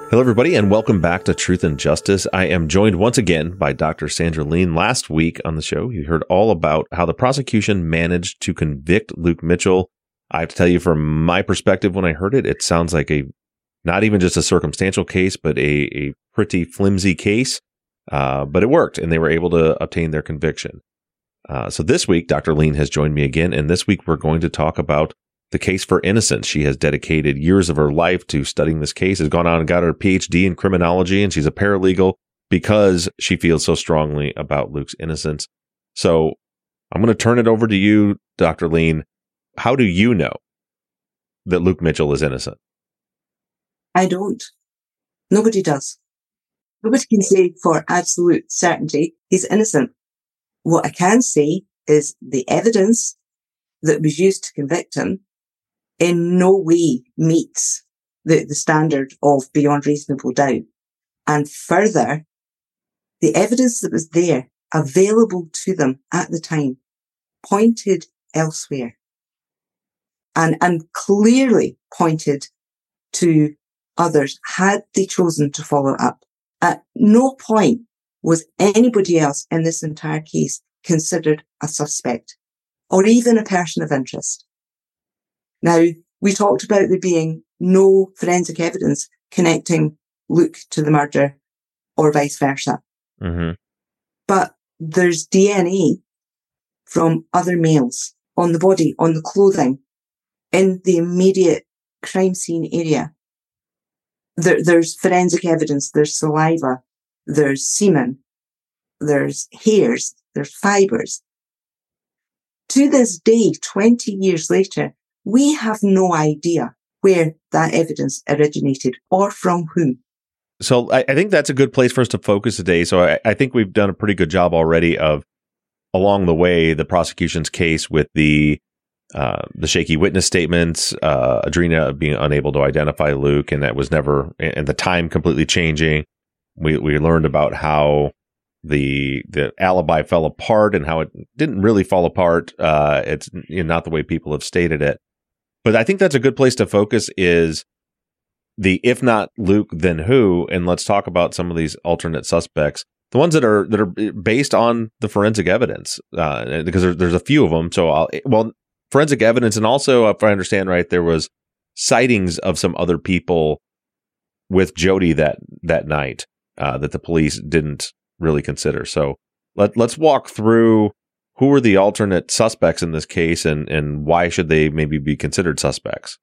Hello, everybody, and welcome back to Truth and Justice. I am joined once again by Dr. Sandra Lean. Last week on the show, you heard all about how the prosecution managed to convict Luke Mitchell. I have to tell you, from my perspective, when I heard it, it sounds like not even just a circumstantial case, but a pretty flimsy case. But it worked, and they were able to obtain their conviction. So this week, Dr. Lean has joined me again, and this week we're going to talk about the case for innocence. She has dedicated years of her life to studying this case, has gone on and got her PhD in criminology, and she's a paralegal because she feels so strongly about Luke's innocence. So I'm going to turn it over to you, Dr. Lean. How do you know that Luke Mitchell is innocent? I don't. Nobody does. Nobody can say for absolute certainty he's innocent. What I can say is the evidence that was used to convict him in no way meets the standard of beyond reasonable doubt. And further, the evidence that was there available to them at the time pointed elsewhere and clearly pointed to others had they chosen to follow up. At no point was anybody else in this entire case considered a suspect or even a person of interest. Now, we talked about there being no forensic evidence connecting Luke to the murder or vice versa. Mm-hmm. But there's DNA from other males on the body, on the clothing, in the immediate crime scene area. There's forensic evidence, there's saliva, there's semen, there's hairs, there's fibers. To this day, 20 years later, we have no idea where that evidence originated or from whom. So I think that's a good place for us to focus today. So I think we've done a pretty good job already of, along the way, the prosecution's case with the shaky witness statements, Adrena being unable to identify Luke, and that was never, and the time completely changing. We learned about how the alibi fell apart and how it didn't really fall apart. It's not the way people have stated it. But I think that's a good place to focus is the, if not Luke, then who? And let's talk about some of these alternate suspects, the ones that are based on the forensic evidence, because there's a few of them. So forensic evidence, and also, if I understand right, there was sightings of some other people with Jody that night that the police didn't really consider. So let's walk through who are the alternate suspects in this case and why should they maybe be considered suspects.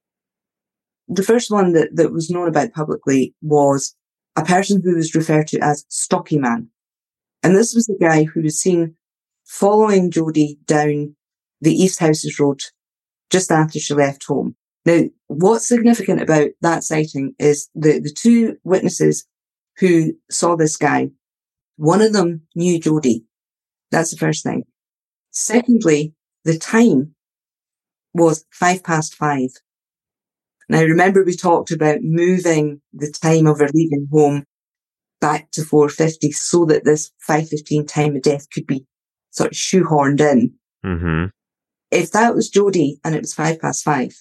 The first one that was known about publicly was a person who was referred to as Stocky Man. And this was the guy who was seen following Jody down the East Houses Road just after she left home. Now, what's significant about that sighting is the two witnesses who saw this guy, one of them knew Jody. That's the first thing. Secondly, the time was 5:05. Now, remember we talked about moving the time of her leaving home back to 4:50 so that this 5:15 time of death could be sort of shoehorned in. Mm-hmm. If that was Jody and it was 5:05,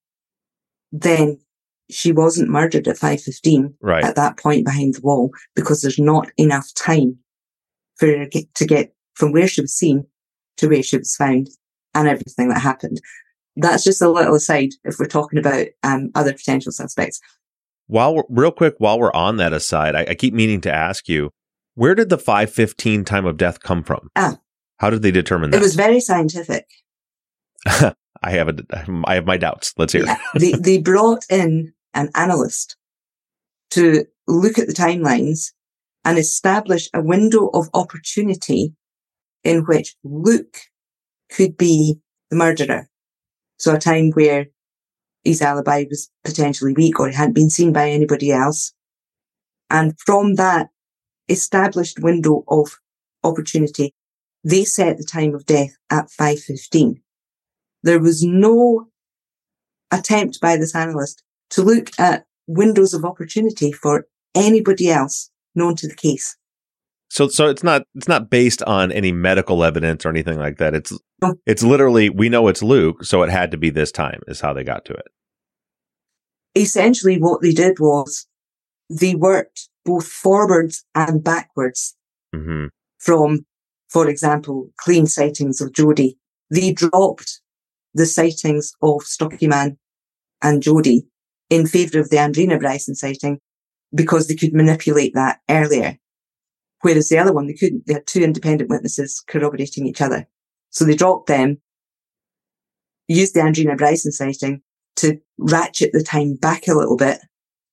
then she wasn't murdered at 5:15 right at that point behind the wall, because there's not enough time for her to get from where she was seen to where she was found and everything that happened. That's just a little aside if we're talking about other potential suspects. Real quick, while we're on that aside, I keep meaning to ask you, where did the 5:15 time of death come from? How did they determine that? It was very scientific. I have my doubts. Let's hear it. They brought in an analyst to look at the timelines and establish a window of opportunity in which Luke could be the murderer. So a time where his alibi was potentially weak or he hadn't been seen by anybody else. And from that established window of opportunity, they set the time of death at 5:15. There was no attempt by this analyst to look at windows of opportunity for anybody else known to the case. So it's not based on any medical evidence or anything like that. No. It's literally, we know it's Luke, so it had to be this time is how they got to it. Essentially what they did was they worked both forwards and backwards Mm-hmm. from, for example, claimed sightings of Jodie. They dropped the sightings of Stocky Man and Jodie in favour of the Andrina Bryson sighting because they could manipulate that earlier. Whereas the other one, they couldn't. They had two independent witnesses corroborating each other. So they dropped them, used the Andrina Bryson sighting to ratchet the time back a little bit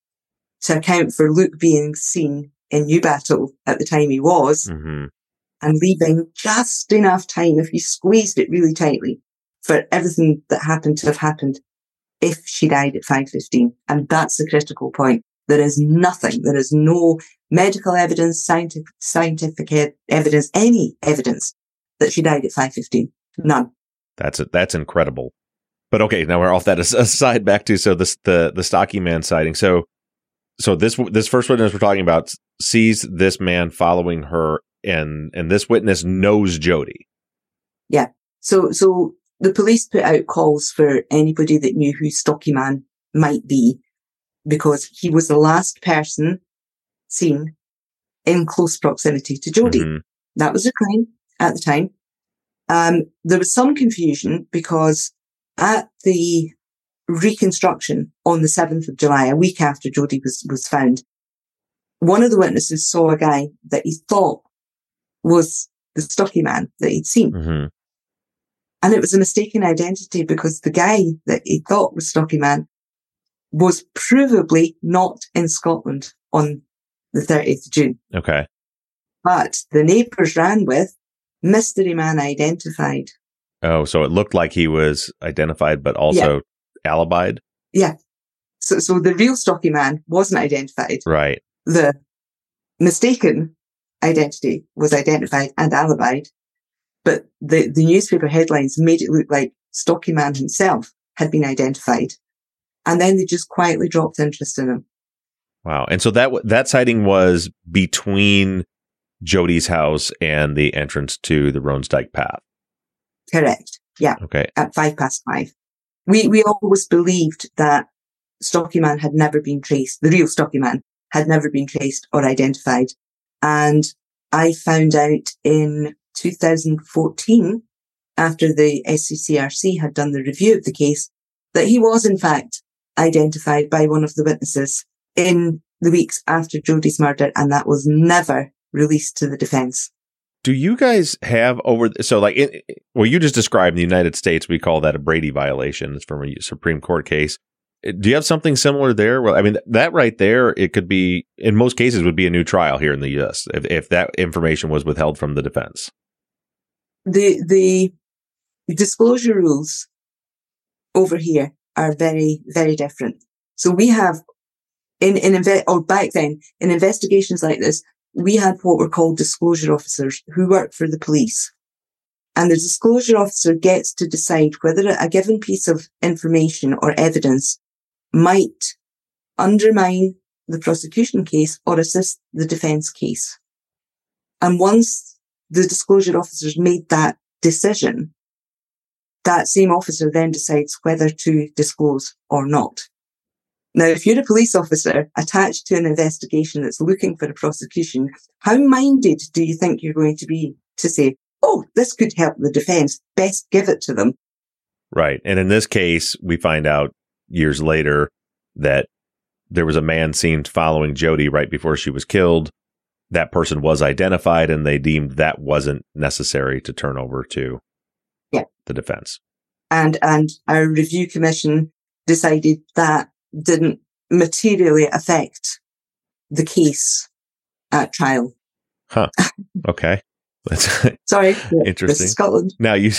to account for Luke being seen in Newbattle at the time he was, Mm-hmm. and leaving just enough time, if you squeezed it really tightly, for everything that happened to have happened if she died at 5:15. And that's the critical point. There is nothing. There is no medical evidence, scientific evidence, any evidence that she died at 5:15. None. That's incredible. But okay, now we're off that aside back to the Stocky Man sighting. So this first witness we're talking about sees this man following her, and this witness knows Jodie. Yeah. So the police put out calls for anybody that knew who Stocky Man might be, because he was the last person seen in close proximity to Jodie. Mm-hmm. That was a crime at the time. There was some confusion because at the reconstruction on the 7th of July, a week after Jodie was found, one of the witnesses saw a guy that he thought was the Stocky Man that he'd seen. Mm-hmm. And it was a mistaken identity because the guy that he thought was Stocky Man was provably not in Scotland on the 30th of June. Okay. But the neighbours ran with mystery man identified. Oh, so it looked like he was identified, but also alibied? Yeah. So the real Stocky Man wasn't identified. Right. The mistaken identity was identified and alibied. But the newspaper headlines made it look like Stocky Man himself had been identified. And then they just quietly dropped interest in him. Wow. And so that sighting was between Jodie's house and the entrance to the Roansdyke Path. Correct. Yeah. Okay. At 5:05. We always believed that Stocky Man had never been traced. The real Stocky Man had never been traced or identified. And I found out in 2014, after the SCCRC had done the review of the case, that he was in fact identified by one of the witnesses in the weeks after Jodie's murder, and that was never released to the defence. Do you guys have you just described in the United States, we call that a Brady violation. It's from a Supreme Court case. Do you have something similar there? Well, I mean, that right there, it could be, in most cases, would be a new trial here in the U.S. if that information was withheld from the defense. The disclosure rules over here are very, very different. So we have, back then, in investigations like this, we had what were called disclosure officers who work for the police. And the disclosure officer gets to decide whether a given piece of information or evidence might undermine the prosecution case or assist the defense case. And once the disclosure officers made that decision, that same officer then decides whether to disclose or not. Now, if you're a police officer attached to an investigation that's looking for a prosecution, how minded do you think you're going to be to say, oh, this could help the defense, best give it to them? Right. And in this case, we find out years later that there was a man seen following Jodie right before she was killed. That person was identified, and they deemed that wasn't necessary to turn over to the defense. And our review commission decided that didn't materially affect the case at trial. Huh. Okay. That's sorry. Interesting. This is Scotland. Now was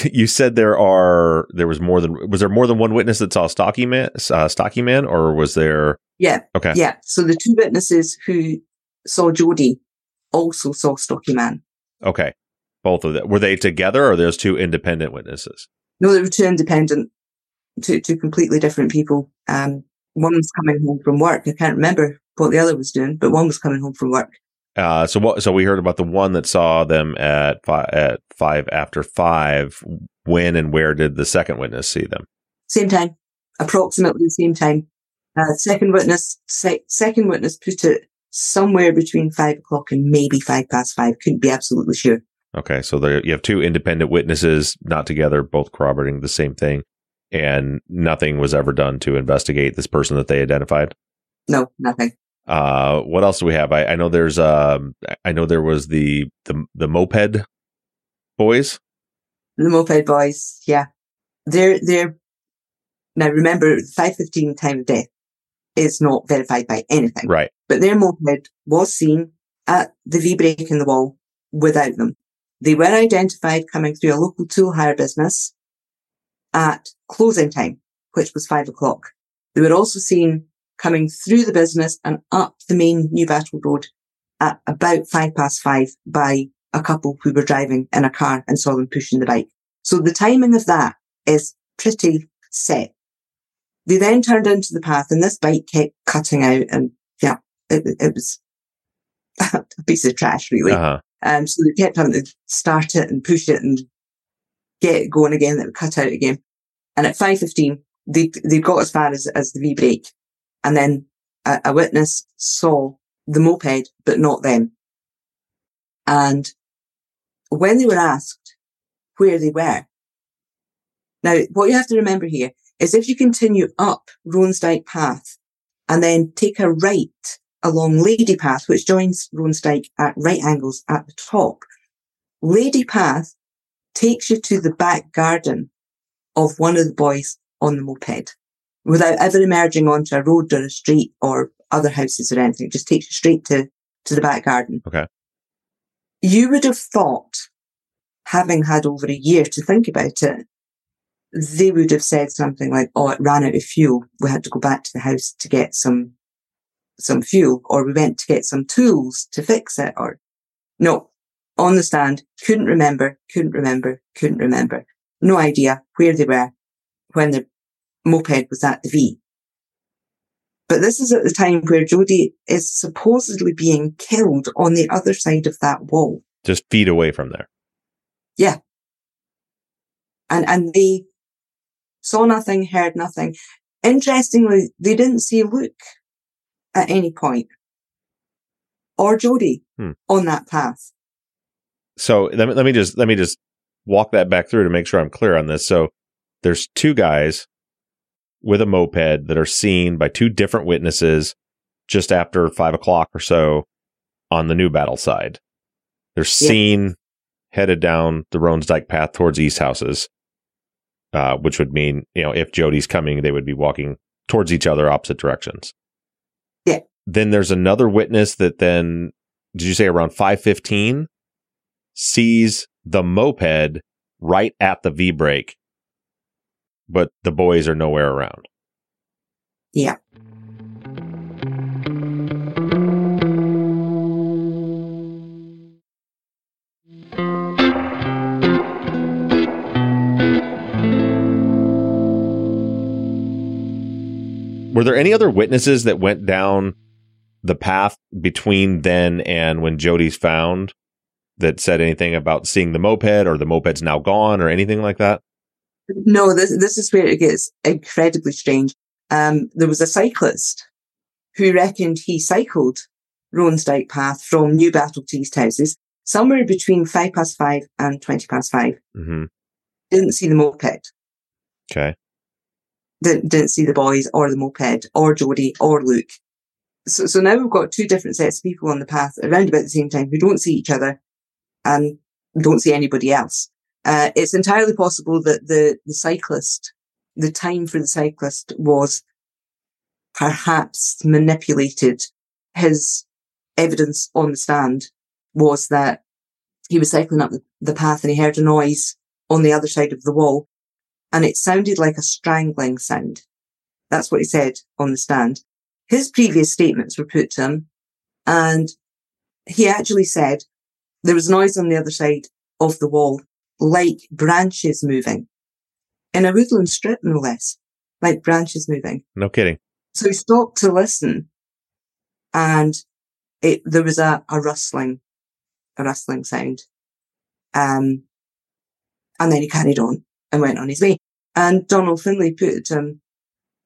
there more than one witness that saw Stocky Man, or was there? Yeah. Okay. Yeah. So the two witnesses who saw Jodie also saw Stocky Man. Okay. Both of them. Were they together, or there's two independent witnesses? No, they were two independent, two completely different people. One was coming home from work. I can't remember what the other was doing, but one was coming home from work. So we heard about the one that saw them at 5 after 5. When and where did the second witness see them? Same time, approximately the same time. Second witness put it somewhere between 5 o'clock and maybe 5 past 5. Couldn't be absolutely sure. Okay, so there you have two independent witnesses, not together, both corroborating the same thing, and nothing was ever done to investigate this person that they identified. No, nothing. What else do we have? I know there's I know there was the moped boys. The moped boys, yeah. They're now remember 5:15 time of death is not verified by anything. Right. But their moped was seen at the V break in the wall without them. They were identified coming through a local tool hire business at closing time, which was 5 o'clock. They were also seen coming through the business and up the main New Battle Road at about 5 past 5 by a couple who were driving in a car and saw them pushing the bike. So the timing of that is pretty set. They then turned into the path and this bike kept cutting out and yeah, it was a piece of trash really. Uh-huh. So they kept having to start it and push it and get it going again. That would cut out again. And at 5:15, they got as far as the V break. And then a witness saw the moped, but not them. And when they were asked where they were, now what you have to remember here is if you continue up Ronsdyke Path and then take a right along Lady Path, which joins Ronsdyke at right angles at the top, Lady Path takes you to the back garden of one of the boys on the moped without ever emerging onto a road or a street or other houses or anything. It just takes you straight to the back garden. Okay. You would have thought, having had over a year to think about it, they would have said something like, oh, it ran out of fuel. We had to go back to the house to get some fuel, or we went to get some tools to fix it, or no, on the stand, couldn't remember. No idea where they were when the moped was at the V. But this is at the time where Jodie is supposedly being killed on the other side of that wall. Just feet away from there. Yeah. And they saw nothing, heard nothing. Interestingly, they didn't see Luke at any point, or Jodie on that path. So let me just walk that back through to make sure I'm clear on this. So there's two guys with a moped that are seen by two different witnesses just after 5 o'clock or so on the New Battle side. They're seen headed down the Ronsdyke Path towards East Houses, which would mean, if Jodie's coming, they would be walking towards each other, opposite directions. Yeah. Then there's another witness that then, did you say around 5:15, sees the moped right at the V break, but the boys are nowhere around. Yeah. Were there any other witnesses that went down the path between then and when Jodie's found that said anything about seeing the moped, or the moped's now gone, or anything like that? No, this is where it gets incredibly strange. There was a cyclist who reckoned he cycled Ronsdyke Path from New Battle to East Houses somewhere between 5 past 5 and 20 past 5. Mm-hmm. Didn't see the moped. Okay. Didn't see the boys or the moped or Jodie or Luke. So now we've got two different sets of people on the path around about the same time who don't see each other and don't see anybody else. It's entirely possible that the cyclist, the time for the cyclist was perhaps manipulated. His evidence on the stand was that he was cycling up the path and he heard a noise on the other side of the wall, and it sounded like a strangling sound. That's what he said on the stand. His previous statements were put to him, and he actually said there was noise on the other side of the wall, like branches moving. In a woodland strip, no less. Like branches moving. No kidding. So he stopped to listen, and there was a rustling sound. And then he carried on and went on his way. And Donald Finlay put it to him,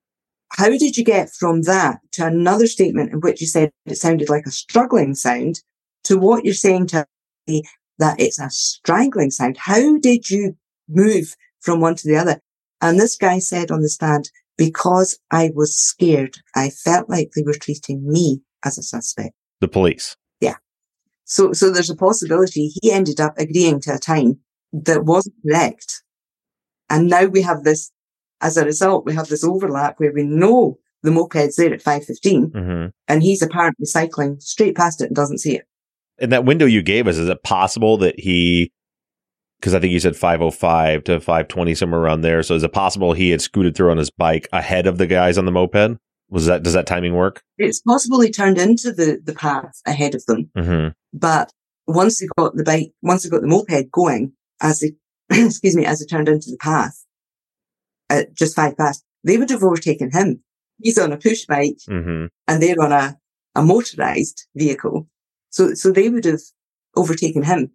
How did you get from that to another statement in which you said it sounded like a struggling sound to what you're saying to me that it's a strangling sound? How did you move from one to the other? And this guy said on the stand, because I was scared, I felt like they were treating me as a suspect. The police. Yeah. So there's a possibility he ended up agreeing to a time that wasn't correct. And now we have this, as a result, we have this overlap where we know the moped's there at 5:15 and he's apparently cycling straight past it and doesn't see it. In that window you gave us, is it possible that he, because I think you said 5:05 to 5:20, somewhere around there. So is it possible he had scooted through on his bike ahead of the guys on the moped? Does that timing work? It's possible he turned into the path ahead of them. But once they got the moped going, as they, excuse me, as they turned into the path at just 5 past, they would have overtaken him. He's on a push bike and they're on a motorized vehicle. So they would have overtaken him.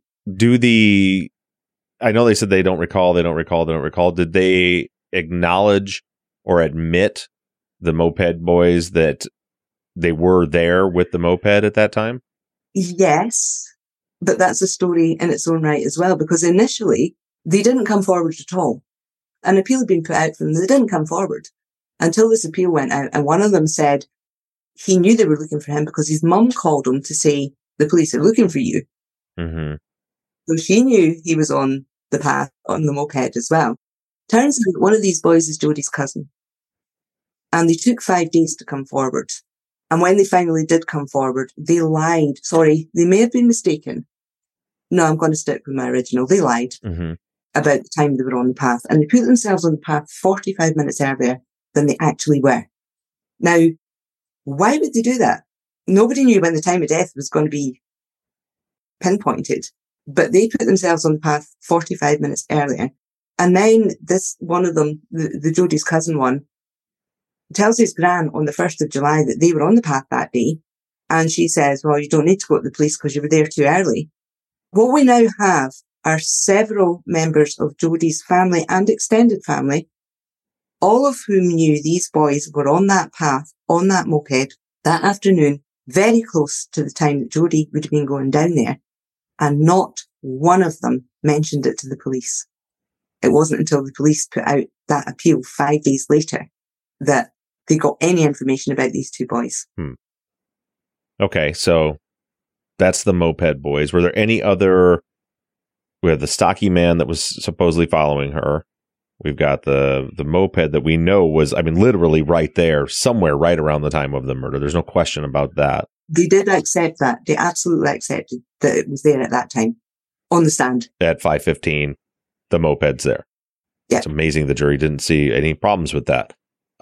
I know they said they don't recall. Did they acknowledge or admit, the moped boys, that they were there with the moped at that time? Yes, but that's a story in its own right as well, because initially they didn't come forward at all. An appeal had been put out for them. They didn't come forward until this appeal went out. And one of them said he knew they were looking for him because his mum called him to say, the police are looking for you. So she knew he was on the path on the moped as well. Turns out one of these boys is Jodie's cousin. And they took 5 days to come forward. And when they finally did come forward, they lied. Sorry, they may have been mistaken. No, I'm going to stick with my original. They lied about the time they were on the path. And they put themselves on the path 45 minutes earlier than they actually were. Now, why would they do that? Nobody knew when the time of death was going to be pinpointed. But they put themselves on the path 45 minutes earlier. And then this one of them, the Jodie's cousin one, tells his gran on the 1st of July that they were on the path that day. And she says, well, you don't need to go to the police because you were there too early. What we now have are several members of Jodie's family and extended family, all of whom knew these boys were on that path, on that moped, that afternoon, very close to the time that Jodie would have been going down there. And not one of them mentioned it to the police. It wasn't until the police put out that appeal 5 days later that they got any information about these two boys. Okay, so that's the moped boys. Were there any other? We have the stocky man that was supposedly following her. We've got the moped that we know was, literally right there, somewhere right around the time of the murder. There's no question about that. They did accept that. They absolutely accepted that it was there at that time on the stand. At 5:15, the moped's there. Yeah. It's amazing the jury didn't see any problems with that.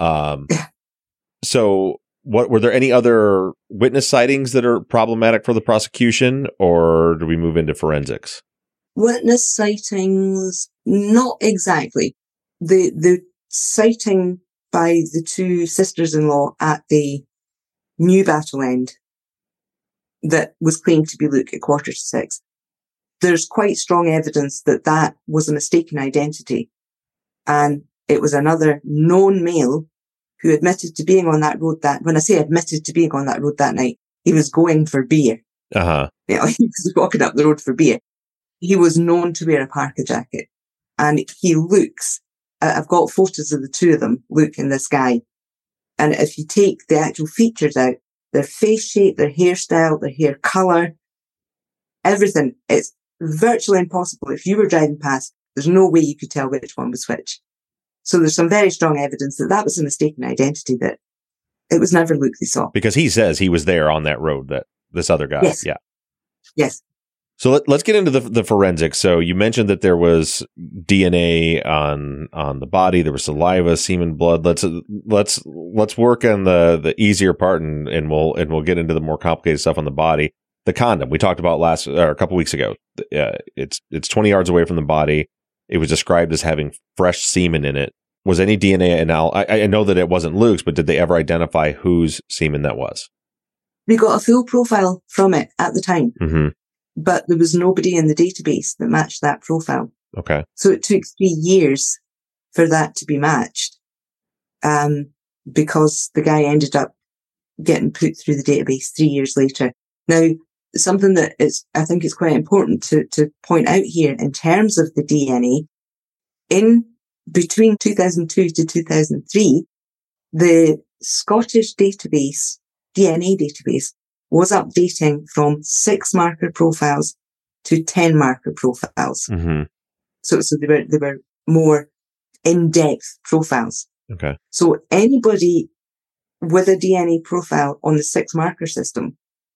So what were there any other witness sightings that are problematic for the prosecution, or do we move into forensics? Witness sightings, not exactly. The sighting by the two sisters-in-law at the New Battle End that was claimed to be Luke at 6:15. There's quite strong evidence that that was a mistaken identity. And it was another known male who admitted to being on that road when I say admitted to being on that road that night, he was going for beer. He was walking up the road for beer. He was known to wear a parka jacket. And he looks, I've got photos of the two of them, Luke and this guy. And if you take the actual features out, their face shape, their hairstyle, their hair colour, everything, it's virtually impossible. If you were driving past, there's no way you could tell which one was which. So there's some very strong evidence that that was a mistaken identity, that it was never Luke they saw. Because he says he was there on that road, that this other guy. Yes. Yeah. Yes. So let's get into the forensics. So you mentioned that there was DNA on the body. There was saliva, semen, blood. Let's work on the easier part, and we'll get into the more complicated stuff on the body. The condom we talked about a couple weeks ago. It's 20 yards away from the body. It was described as having fresh semen in it. Was any DNA analysis? I know that it wasn't Luke's, but did they ever identify whose semen that was? We got a full profile from it at the time. But there was nobody in the database that matched that profile. Okay. So it took 3 years for that to be matched. because the guy ended up getting put through the database 3 years later. Now, something that I think is quite important to point out here in terms of the DNA, in between 2002 to 2003, the Scottish database, DNA database, was updating from 6 marker profiles to 10 marker profiles. Mm-hmm. So they were more in-depth profiles. Okay. So anybody with a DNA profile on the 6 marker system,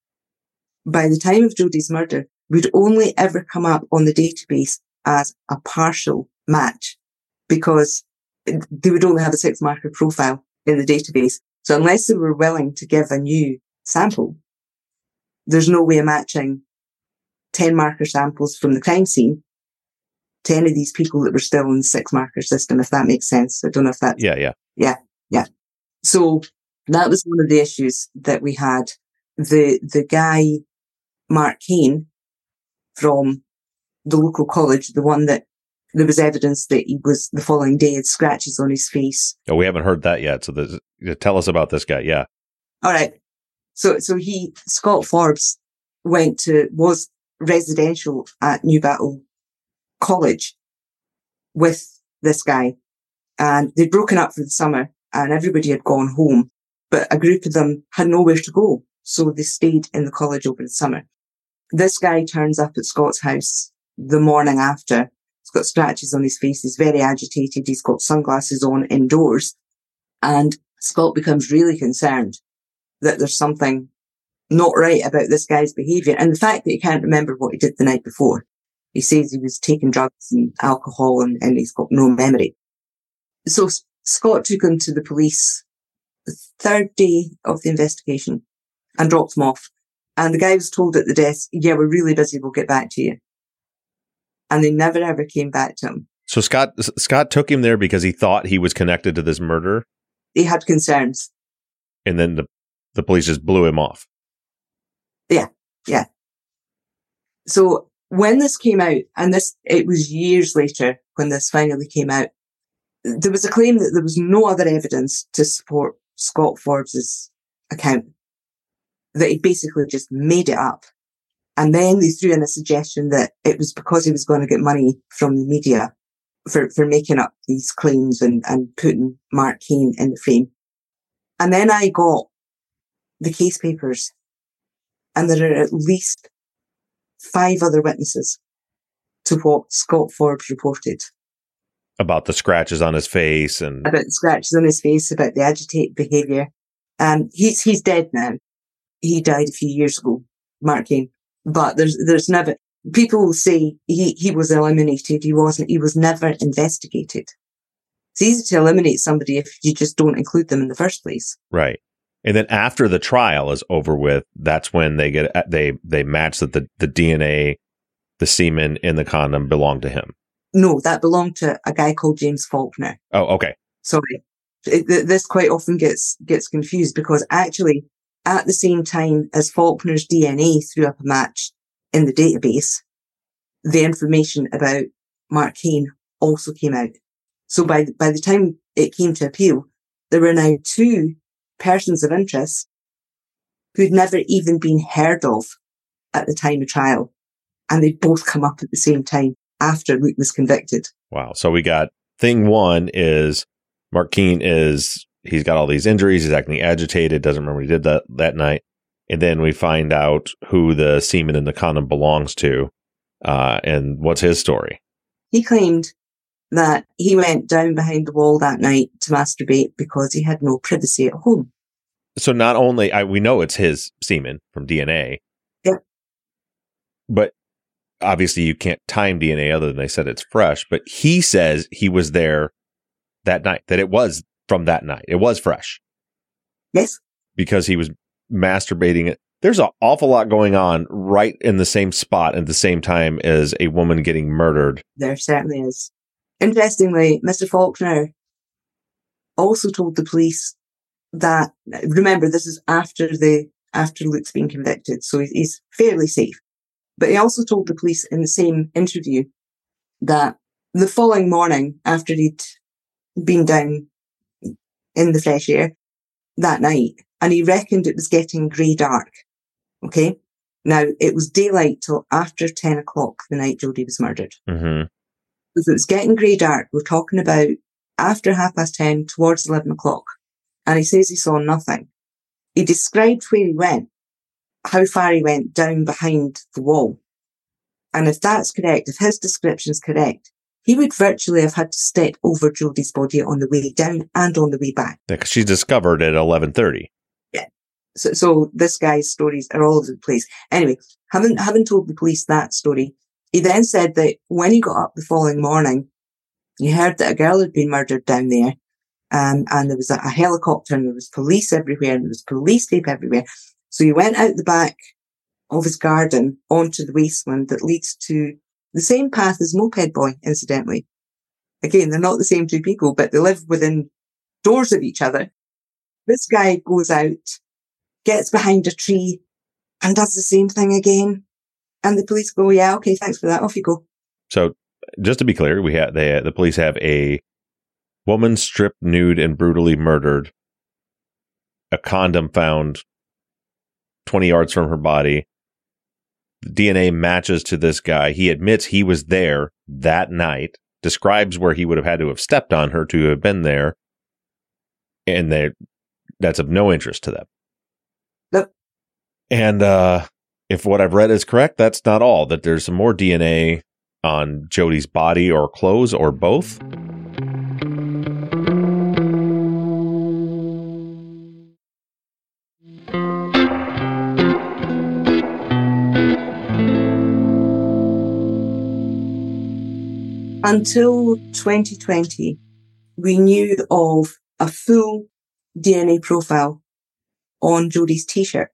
by the time of Jodi's murder, would only ever come up on the database as a partial match, because they would only have a 6 marker profile in the database. So unless they were willing to give a new sample, there's no way of matching 10 marker samples from the crime scene to any of these people that were still in the 6 marker system, if that makes sense. I don't know if that. Yeah. So that was one of the issues that we had. The guy, Mark Kane, from the local college, the one that there was evidence that he was the following day had scratches on his face. Oh, we haven't heard that yet. So tell us about this guy. Yeah. All right. So Scott Forbes was residential at Newbattle College with this guy, and they'd broken up for the summer and everybody had gone home, but a group of them had nowhere to go. So they stayed in the college over the summer. This guy turns up at Scott's house the morning after. He's got scratches on his face. He's very agitated. He's got sunglasses on indoors. And Scott becomes really concerned that there's something not right about this guy's behaviour. And the fact that he can't remember what he did the night before. He says he was taking drugs and alcohol and he's got no memory. So Scott took him to the police the 3rd day of the investigation and dropped him off. And the guy was told at the desk, yeah, we're really busy, we'll get back to you. And they never ever came back to him. So Scott took him there because he thought he was connected to this murder? He had concerns. And then the police just blew him off? Yeah. So when this came out, and it was years later when this finally came out, there was a claim that there was no other evidence to support Scott Forbes' account, that he basically just made it up. And then they threw in a suggestion that it was because he was going to get money from the media for making up these claims and putting Mark Kane in the frame. And then I got the case papers, and there are at least 5 other witnesses to what Scott Forbes reported. About the scratches on his face and... About the scratches on his face, about the agitated behaviour. He's dead now. He died a few years ago, Mark Kane. But there's never... People say he was eliminated. He wasn't. He was never investigated. It's easy to eliminate somebody if you just don't include them in the first place. Right. And then after the trial is over with, that's when they match that the DNA, the semen in the condom belonged to him. No, that belonged to a guy called James Faulkner. Oh, okay. Sorry. This quite often gets confused, because actually at the same time as Faulkner's DNA threw up a match in the database, the information about Mark Kane also came out. So by the time it came to appeal, there were now 2 persons of interest who'd never even been heard of at the time of trial. And they both come up at the same time after Luke was convicted. Wow. So we got thing 1 is Mark Kane he's got all these injuries. He's acting agitated. Doesn't remember what he did that night. And then we find out who the semen in the condom belongs to. And what's his story? He claimed that he went down behind the wall that night to masturbate because he had no privacy at home. So not only, we know it's his semen from DNA. Yeah. But obviously you can't time DNA other than they said it's fresh. But he says he was there that night, that it was from that night. It was fresh. Yes. Because he was masturbating it. There's an awful lot going on right in the same spot at the same time as a woman getting murdered. There certainly is. Interestingly, Mr. Faulkner also told the police that, remember, this is after Luke's been convicted, so he's fairly safe. But he also told the police in the same interview that the following morning, after he'd been down in the fresh air, that night, and he reckoned it was getting grey dark. Okay? Now, it was daylight till after 10 o'clock the night Jodie was murdered. Mm-hmm. If it was getting grey dark, we're talking about after 10:30, towards 11 o'clock. And he says he saw nothing. He described where he went, how far he went down behind the wall. And if that's correct, if his description's correct, he would virtually have had to step over Jodie's body on the way down and on the way back. Yeah, 'cause she's discovered at 11:30. Yeah. So this guy's stories are all over the place. Anyway, having told the police that story, he then said that when he got up the following morning, he heard that a girl had been murdered down there. And there was a helicopter, and there was police everywhere, and there was police tape everywhere. So he went out the back of his garden onto the wasteland that leads to the same path as Moped Boy, incidentally. Again, they're not the same two people, but they live within doors of each other. This guy goes out, gets behind a tree, and does the same thing again. And the police go, yeah, okay, thanks for that. Off you go. So just to be clear, the police have a woman stripped nude and brutally murdered, a condom found 20 yards from her body. The DNA matches to this guy. He admits he was there that night, describes where he would have had to have stepped on her to have been there, and that's of no interest to them. Nope. And if what I've read is correct, that's not all, that there's some more DNA on Jodie's body or clothes or both. Until 2020, we knew of a full DNA profile on Jodie's t-shirt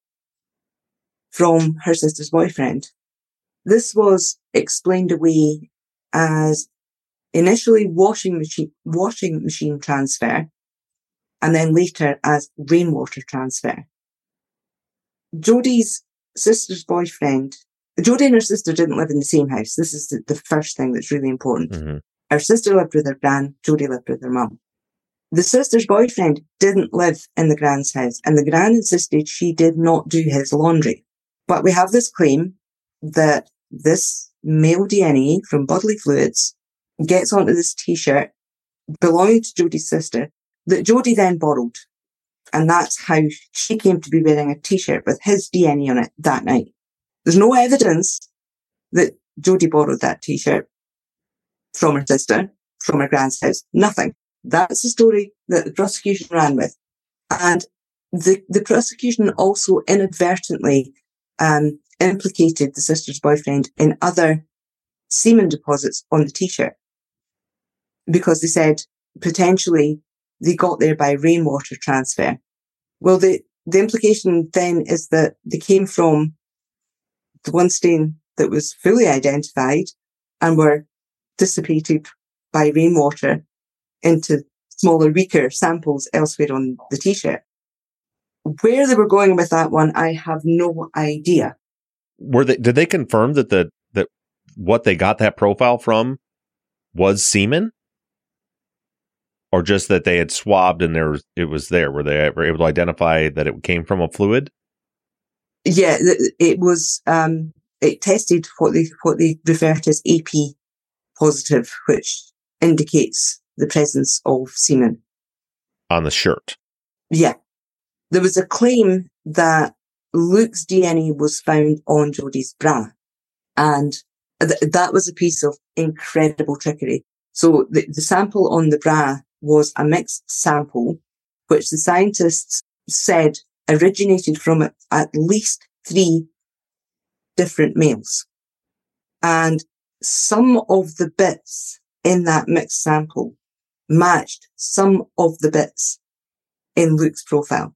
from her sister's boyfriend. This was explained away as initially washing machine transfer, and then later as rainwater transfer. Jodie's sister's boyfriend, Jodie and her sister didn't live in the same house. This is the first thing that's really important. Mm-hmm. Her sister lived with her gran, Jodie lived with her mum. The sister's boyfriend didn't live in the gran's house, and the gran insisted she did not do his laundry. But we have this claim that this male DNA from bodily fluids gets onto this t-shirt belonging to Jodie's sister that Jodie then borrowed. And that's how she came to be wearing a t-shirt with his DNA on it that night. There's no evidence that Jodie borrowed that t-shirt from her sister, from her gran's house. Nothing. That's the story that the prosecution ran with. And the prosecution also inadvertently implicated the sister's boyfriend in other semen deposits on the t-shirt, because they said potentially they got there by rainwater transfer. Well, the implication then is that they came from the one stain that was fully identified and were dissipated by rainwater into smaller, weaker samples elsewhere on the t-shirt. Where they were going with that one, I have no idea. Did they confirm that what they got that profile from was semen? Or just that they had swabbed and it was there? Were they ever able to identify that it came from a fluid? Yeah, it was, it tested what they refer to as AP positive, which indicates the presence of semen. On the shirt? Yeah. There was a claim that Luke's DNA was found on Jodie's bra. And that was a piece of incredible trickery. So the sample on the bra was a mixed sample, which the scientists said originated from at least 3 different males. And some of the bits in that mixed sample matched some of the bits in Luke's profile.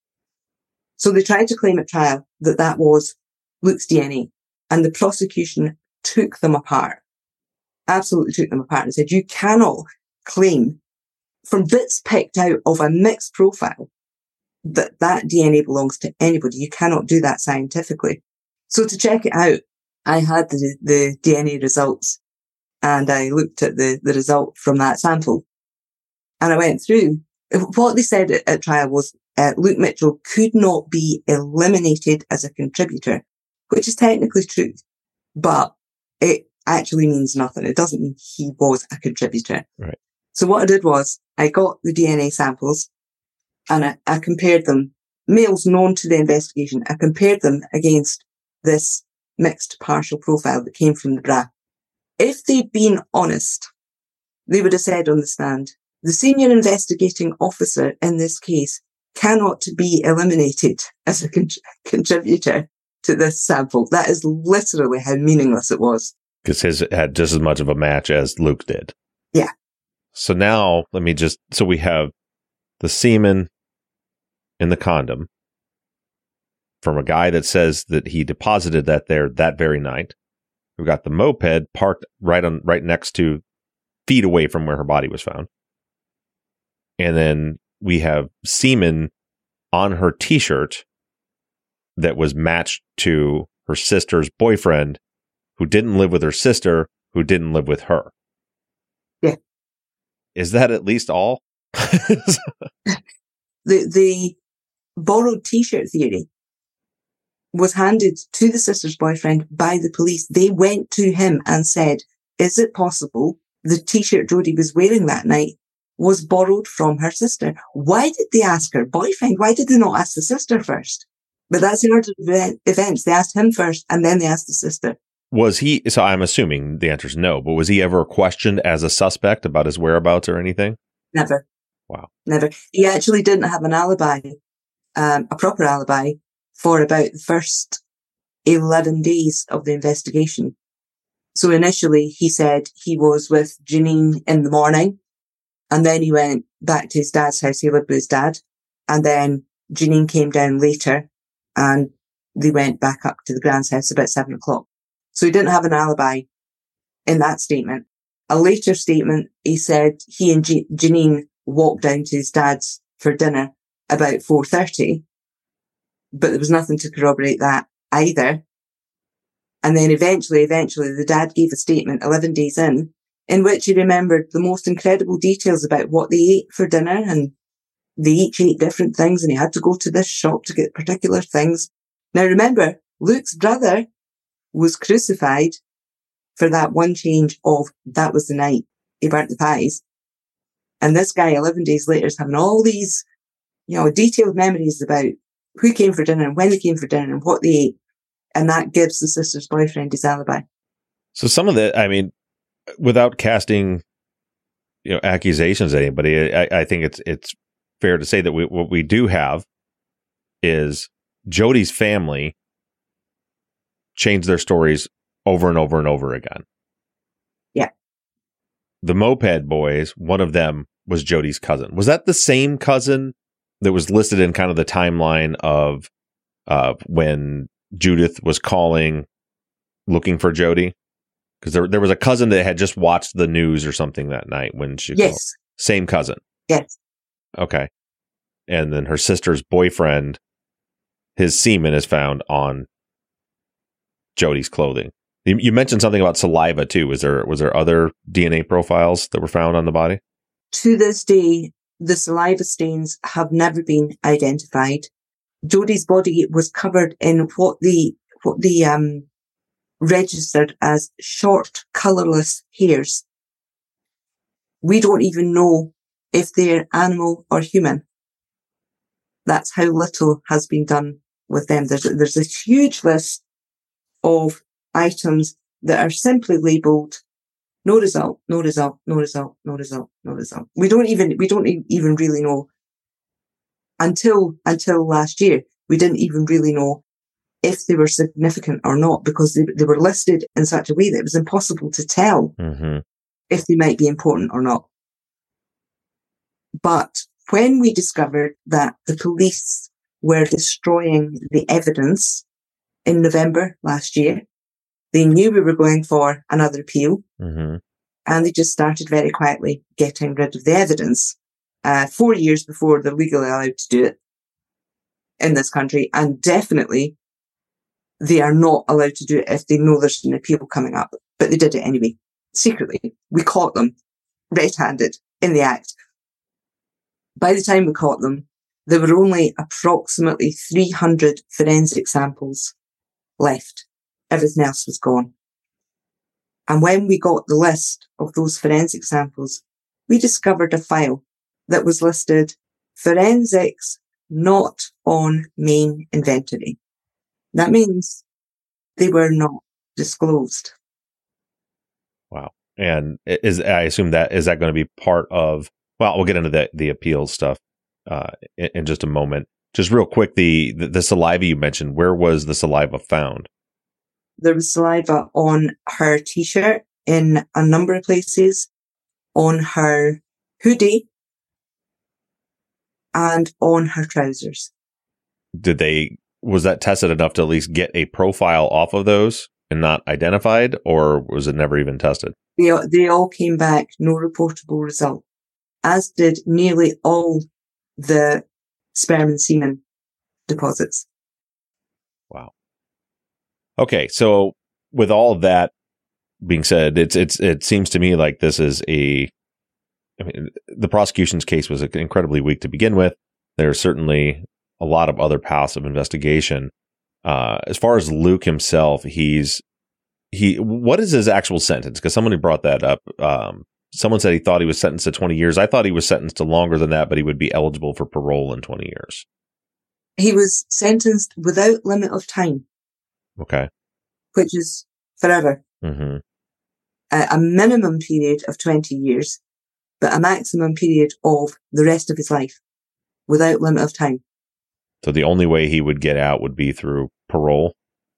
So they tried to claim at trial that that was Luke's DNA, and the prosecution took them apart, absolutely took them apart, and said, you cannot claim from bits picked out of a mixed profile that DNA belongs to anybody. You cannot do that scientifically. So to check it out, I had the DNA results, and I looked at the result from that sample, and I went through. What they said at trial was Luke Mitchell could not be eliminated as a contributor, which is technically true, but it actually means nothing. It doesn't mean he was a contributor. Right. So what I did was I got the DNA samples and I compared them, males known to the investigation. I compared them against this mixed partial profile that came from the bra. If they'd been honest, they would have said on the stand, the senior investigating officer in this case cannot be eliminated as a contributor to this sample. That is literally how meaningless it was. Because his had just as much of a match as Luke did. Yeah. So now so we have the semen in the condom from a guy that says that he deposited that there that very night. We've got the moped parked right next to, feet away from where her body was found. And then we have semen on her t-shirt that was matched to her sister's boyfriend, who didn't live with her sister, who didn't live with her. Yeah. Is that at least all? The borrowed t-shirt theory was handed to the sister's boyfriend by the police. They went to him and said, is it possible the t-shirt Jodie was wearing that night was borrowed from her sister? Why did they ask her boyfriend? Why did they not ask the sister first? But that's the order of events. They asked him first and then they asked the sister. Was he, so I'm assuming the answer is no, but was he ever questioned as a suspect about his whereabouts or anything? Never. Wow. Never. He actually didn't have an alibi, a proper alibi, for about the first 11 days of the investigation. So initially he said he was with Janine in the morning, and then he went back to his dad's house. He lived with his dad, and then Janine came down later and they went back up to the Grand's house about 7 o'clock. So he didn't have an alibi in that statement. A later statement, he said he and Janine walked down to his dad's for dinner about 4:30, but there was nothing to corroborate that either. And then eventually the dad gave a statement 11 days in which he remembered the most incredible details about what they ate for dinner, and they each ate different things, and he had to go to this shop to get particular things. Now remember, Luke's brother was crucified for that one change of that was the night he burnt the pies. And this guy 11 days later is having all these, detailed memories about who came for dinner and when they came for dinner and what they ate. And that gives the sister's boyfriend his alibi. So some of that, I mean, without casting, accusations at anybody, I think it's fair to say that what we do have is Jodie's family change their stories over and over and over again. Yeah. The moped boys, one of them was Jodie's cousin. Was that the same cousin that was listed in kind of the timeline of when Judith was calling, looking for Jodie? Because there was a cousin that had just watched the news or something that night when she called. Same cousin. Yes. Okay. And then her sister's boyfriend, his semen is found on Jodie's clothing. You mentioned something about saliva too. Was there other DNA profiles that were found on the body? To this day, the saliva stains have never been identified. Jodie's body was covered in what the registered as short, colourless hairs. We don't even know if they're animal or human. That's how little has been done with them. There's a huge list of items that are simply labelled no result, no result, no result, no result, no result. We don't even really know until last year. We didn't even really know if they were significant or not, because they were listed in such a way that it was impossible to tell if they might be important or not. But when we discovered that the police were destroying the evidence in November last year, they knew we were going for another appeal, and they just started very quietly getting rid of the evidence 4 years before they're legally allowed to do it in this country. And definitely they are not allowed to do it if they know there's an appeal coming up. But they did it anyway, secretly. We caught them red-handed in the act. By the time we caught them, there were only approximately 300 forensic samples left. Everything else was gone. And when we got the list of those forensic samples, we discovered a file that was listed forensics not on main inventory. That means they were not disclosed. Wow. And I assume is that going to be part of, well, we'll get into the appeals stuff in just a moment. Just real quick, the saliva you mentioned, where was the saliva found? There was saliva on her t-shirt in a number of places, on her hoodie, and on her trousers. Was that tested enough to at least get a profile off of those and not identified, or was it never even tested? They all came back, no reportable result, as did nearly all the sperm and semen deposits. Wow. Okay, so with all of that being said, it seems to me like this is the prosecution's case was incredibly weak to begin with. There's certainly a lot of other paths of investigation. As far as Luke himself, what is his actual sentence? Because somebody brought that up. Someone said he thought he was sentenced to 20 years. I thought he was sentenced to longer than that, but he would be eligible for parole in 20 years. He was sentenced without limit of time. Okay. Which is forever. Mm-hmm. A minimum period of 20 years, but a maximum period of the rest of his life without limit of time. So the only way he would get out would be through parole?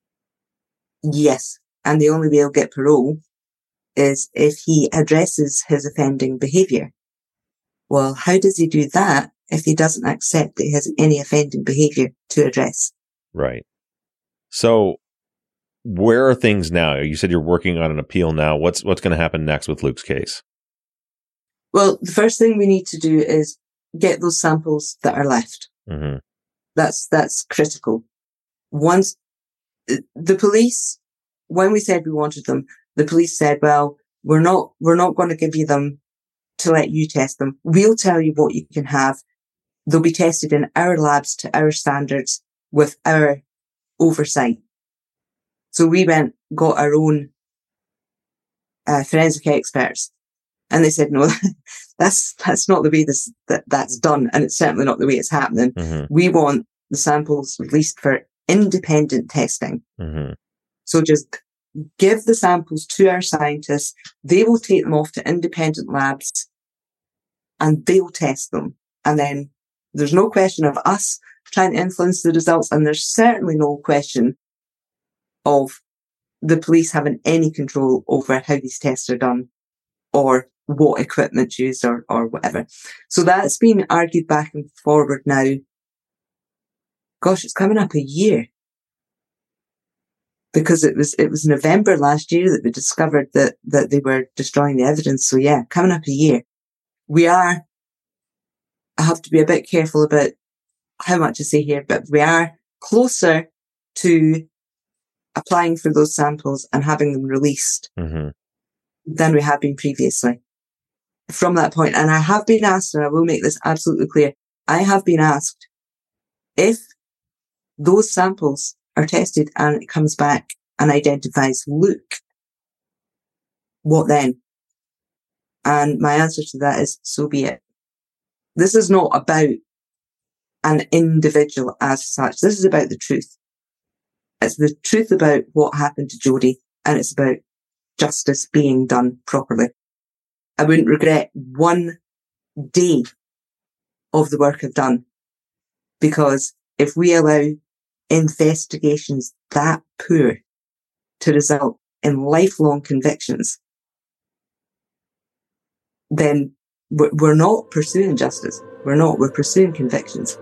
Yes. And the only way he'll get parole is if he addresses his offending behaviour. Well, how does he do that if he doesn't accept that he has any offending behaviour to address? Right. So where are things now? You said you're working on an appeal now. What's going to happen next with Luke's case? Well, the first thing we need to do is get those samples that are left. Mm-hmm. That's critical. Once the police, when we said we wanted them, the police said, well, we're not going to give you them to let you test them. We'll tell you what you can have. They'll be tested in our labs to our standards with our oversight. So we got our own forensic experts, and they said, no, that's not the way that's done. And it's certainly not the way it's happening. Mm-hmm. We want the samples released for independent testing. Mm-hmm. So just give the samples to our scientists. They will take them off to independent labs and they'll test them. And then there's no question of us trying to influence the results. And there's certainly no question of the police having any control over how these tests are done or what equipment's used or whatever. So that's been argued back and forward now. Gosh, it's coming up a year. Because it was November last year that we discovered that they were destroying the evidence. So yeah, coming up a year. I have to be a bit careful about how much I say here, but we are closer to applying for those samples and having them released mm-hmm. than we have been previously. From that point, and I have been asked, and I will make this absolutely clear, I have been asked if those samples are tested and it comes back and identifies Luke, what then? And my answer to that is, so be it. This is not about an individual as such. This is about the truth. It's the truth about what happened to Jodie, and it's about justice being done properly. I wouldn't regret one day of the work I've done, because if we allow investigations that poor to result in lifelong convictions, then we're not pursuing justice. We're pursuing convictions.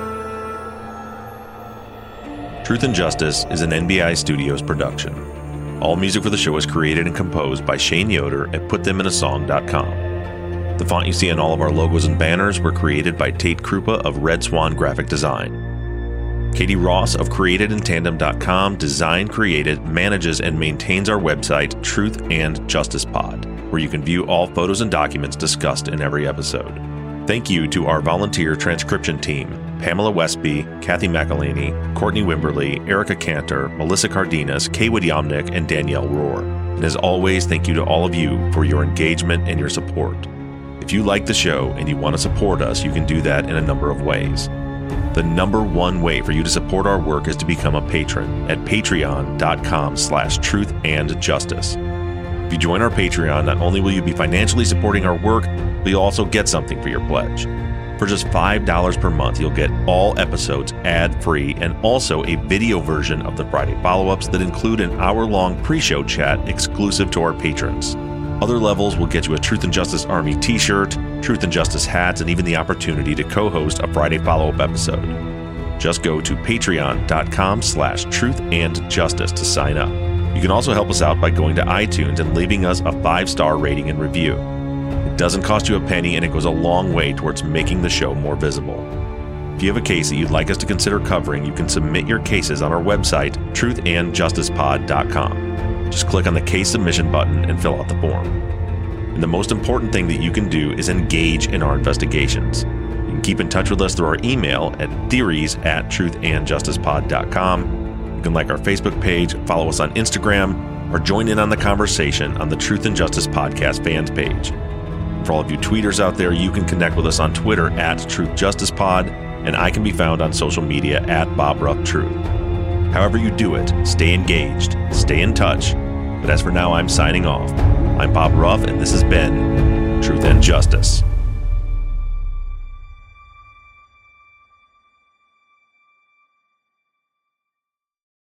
Truth and Justice is an NBI Studios production. All music for the show is created and composed by Shane Yoder at PutThemInASong.com. The font you see on all of our logos and banners were created by Tate Krupa of Red Swan Graphic Design. Katie Ross of CreatedInTandem.com designed, created, manages, and maintains our website, Truth and Justice Pod, where you can view all photos and documents discussed in every episode. Thank you to our volunteer transcription team, Pamela Westby, Kathy McElhaney, Courtney Wimberly, Erica Cantor, Melissa Cardenas, Kaywood Yomnick, and Danielle Rohr. And as always, thank you to all of you for your engagement and your support. If you like the show and you want to support us, you can do that in a number of ways. The number one way for you to support our work is to become a patron at patreon.com/truthandjustice. If you join our Patreon, not only will you be financially supporting our work, but you'll also get something for your pledge. For just $5 per month, you'll get all episodes ad-free and also a video version of the Friday follow-ups that include an hour-long pre-show chat exclusive to our patrons. Other levels will get you a Truth and Justice Army t-shirt, Truth and Justice hats, and even the opportunity to co-host a Friday follow-up episode. Just go to patreon.com/truthandjustice to sign up. You can also help us out by going to iTunes and leaving us a 5-star rating and review. It doesn't cost you a penny, and it goes a long way towards making the show more visible. If you have a case that you'd like us to consider covering, you can submit your cases on our website, truthandjusticepod.com. Just click on the case submission button and fill out the form. And the most important thing that you can do is engage in our investigations. You can keep in touch with us through our email at theories@truthandjusticepod.com. You can like our Facebook page, follow us on Instagram, or join in on the conversation on the Truth and Justice Podcast fans page. For all of you tweeters out there, you can connect with us on Twitter @TruthJusticePod, and I can be found on social media @BobRuffTruth. However you do it, stay engaged, stay in touch. But as for now, I'm signing off. I'm Bob Ruff, and this has been Truth and Justice.